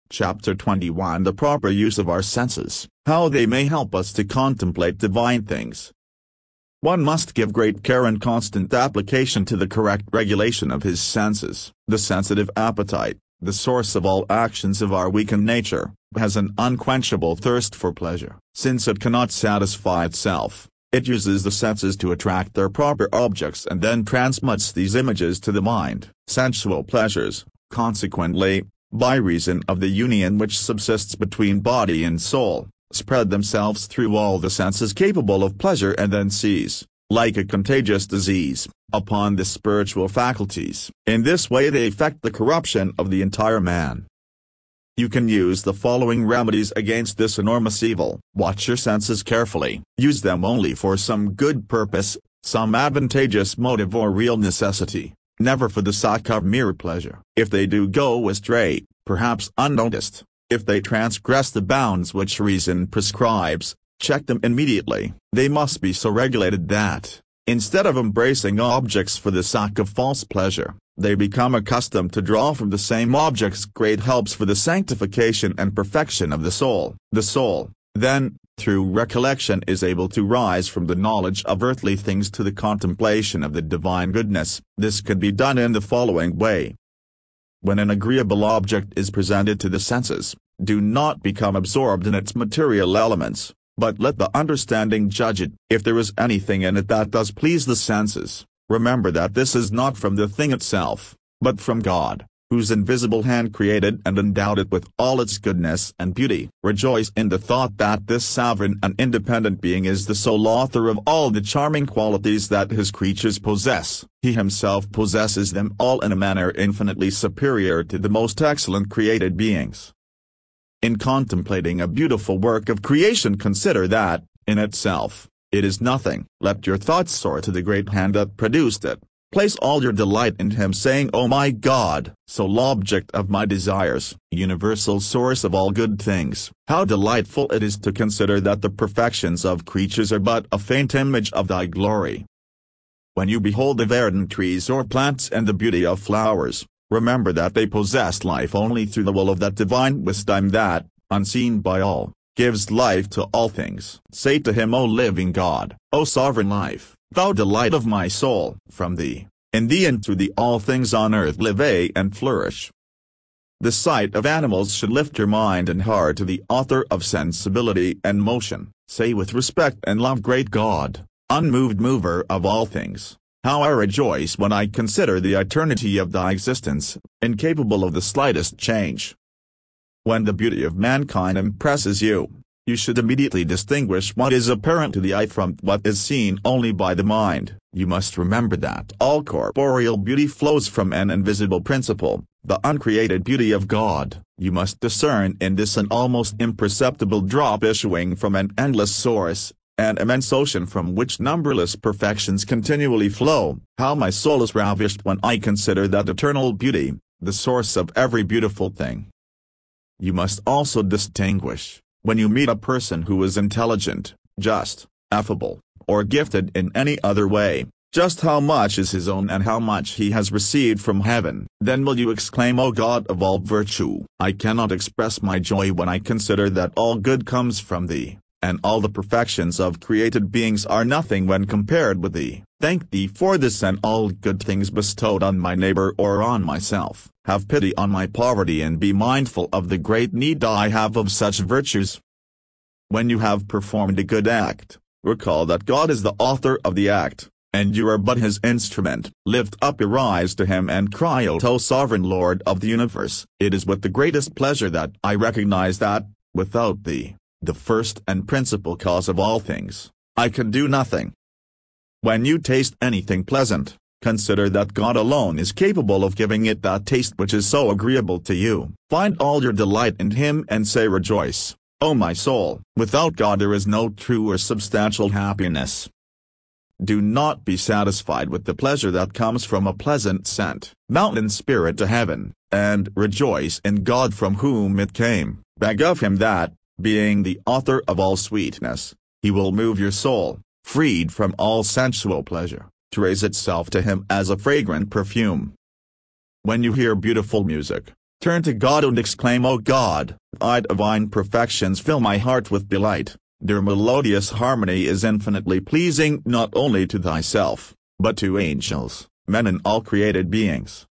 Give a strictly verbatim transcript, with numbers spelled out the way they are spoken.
Chapter twenty-one The Proper Use of Our Senses, How They May Help Us to Contemplate Divine Things. One must give great care and constant application to the correct regulation of his senses. The sensitive appetite, the source of all actions of our weakened nature, has an unquenchable thirst for pleasure. Since it cannot satisfy itself, it uses the senses to attract their proper objects and then transmutes these images to the mind. Sensual pleasures, consequently, by reason of the union which subsists between body and soul, spread themselves through all the senses capable of pleasure and then seize, like a contagious disease, upon the spiritual faculties. In this way they effect the corruption of the entire man. You can use the following remedies against this enormous evil. Watch your senses carefully. Use them only for some good purpose, some advantageous motive or real necessity, never for the sake of mere pleasure. If they do go astray, perhaps unnoticed, if they transgress the bounds which reason prescribes, check them immediately. They must be so regulated that, instead of embracing objects for the sake of false pleasure, they become accustomed to draw from the same objects great helps for the sanctification and perfection of the soul. The soul, then, through recollection is able to rise from the knowledge of earthly things to the contemplation of the divine goodness. This can be done in the following way. When an agreeable object is presented to the senses, do not become absorbed in its material elements, but let the understanding judge it. If there is anything in it that does please the senses, remember that this is not from the thing itself, but from God, whose invisible hand created and endowed it with all its goodness and beauty. Rejoice in the thought that this sovereign and independent being is the sole author of all the charming qualities that his creatures possess. He himself possesses them all in a manner infinitely superior to the most excellent created beings. In contemplating a beautiful work of creation, consider that, in itself, it is nothing. Let your thoughts soar to the great hand that produced it. Place all your delight in him, saying, "O my God, sole object of my desires, universal source of all good things, how delightful it is to consider that the perfections of creatures are but a faint image of thy glory." When you behold the verdant trees or plants and the beauty of flowers, remember that they possess life only through the will of that divine wisdom that, unseen by all, gives life to all things. Say to him, "O living God, O sovereign life, thou delight of my soul, from thee, in thee and through thee all things on earth live and flourish." The sight of animals should lift your mind and heart to the author of sensibility and motion. Say with respect and love, "Great God, unmoved mover of all things, how I rejoice when I consider the eternity of thy existence, incapable of the slightest change." When the beauty of mankind impresses you, you should immediately distinguish what is apparent to the eye from what is seen only by the mind. You must remember that all corporeal beauty flows from an invisible principle, the uncreated beauty of God. You must discern in this an almost imperceptible drop issuing from an endless source, an immense ocean from which numberless perfections continually flow. How my soul is ravished when I consider that eternal beauty, the source of every beautiful thing. You must also distinguish, when you meet a person who is intelligent, just, affable, or gifted in any other way, just how much is his own and how much he has received from heaven. Then will you exclaim, "O God of all virtue, I cannot express my joy when I consider that all good comes from thee, and all the perfections of created beings are nothing when compared with thee. Thank thee for this and all good things bestowed on my neighbor or on myself. Have pity on my poverty and be mindful of the great need I have of such virtues." When you have performed a good act, recall that God is the author of the act, and you are but his instrument. Lift up your eyes to him and cry, "O sovereign Lord of the universe, it is with the greatest pleasure that I recognize that, without thee, the first and principal cause of all things, I can do nothing." When you taste anything pleasant, consider that God alone is capable of giving it that taste which is so agreeable to you. Find all your delight in him and say, "Rejoice, O my soul." Without God there is no true or substantial happiness. Do not be satisfied with the pleasure that comes from a pleasant scent. Mount in spirit to heaven, and rejoice in God from whom it came. Beg of him that, being the author of all sweetness, he will move your soul, freed from all sensual pleasure, to raise itself to him as a fragrant perfume. When you hear beautiful music, Turn to God and exclaim, O God, thy divine perfections fill my heart with delight. Their melodious harmony is infinitely pleasing not only to thyself, but to angels, men and all created beings.